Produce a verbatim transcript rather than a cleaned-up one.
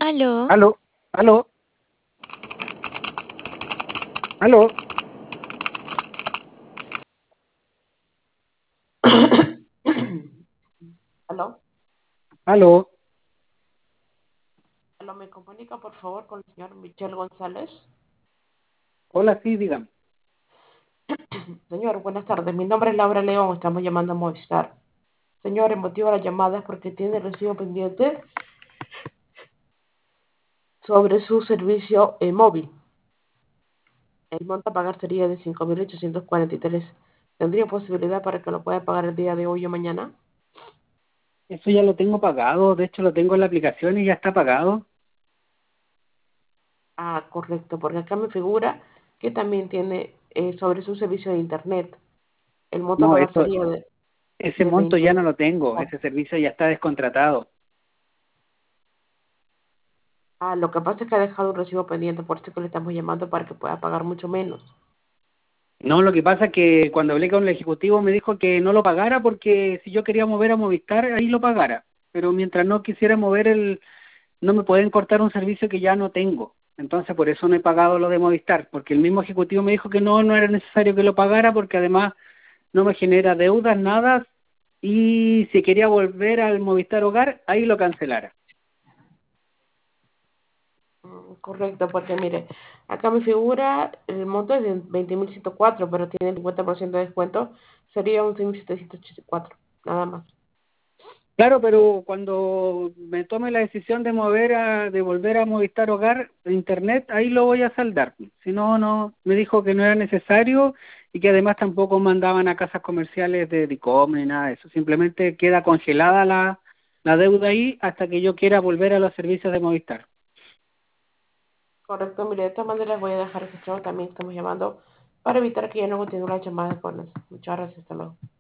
Aló, Aló, aló, aló, Aló, aló. aló, me comunica por favor con el señor Michel González. Hola, sí, dígame. Señor, buenas tardes. Mi nombre es Laura León. Estamos llamando a Movistar. Señor, el motivo de la llamada es porque tiene el recibo pendiente sobre su servicio eh, móvil. El monto a pagar sería de cinco mil ochocientos cuarenta y tres. ¿Tendría posibilidad para que lo pueda pagar el día de hoy o mañana? Eso ya lo tengo pagado, de hecho lo tengo en la aplicación y ya está pagado. Ah, correcto, porque acá me figura que también tiene eh, sobre su servicio de internet. El monto a No, pagar eso, sería de, ese de monto ya no lo veinte mil. tengo, ese servicio ya está descontratado. Ah, lo que pasa es que ha dejado un recibo pendiente, por eso que le estamos llamando para que pueda pagar mucho menos. No, lo que pasa es que cuando hablé con el ejecutivo me dijo que no lo pagara porque si yo quería mover a Movistar, ahí lo pagara. Pero mientras no quisiera mover el, no me pueden cortar un servicio que ya no tengo. Entonces por eso no he pagado lo de Movistar, porque el mismo ejecutivo me dijo que no, no era necesario que lo pagara porque además no me genera deudas, nada, y si quería volver al Movistar Hogar, ahí lo cancelara. Mm, correcto, porque mire, acá me figura el monto es de veinte mil ciento cuatro, pero tiene el cincuenta por ciento de descuento, sería once mil setecientos ochenta y cuatro, nada más. Claro, pero cuando me tome la decisión de mover a, de volver a Movistar Hogar de Internet, ahí lo voy a saldar. Si no, no, me dijo que no era necesario y que además tampoco mandaban a casas comerciales de Dicom ni nada de eso. Simplemente queda congelada la, la deuda ahí hasta que yo quiera volver a los servicios de Movistar. Correcto, mire, de todas maneras voy a dejar registrado también, estamos llamando para evitar que ya no continúe la llamada con eso. Muchas gracias, hasta luego.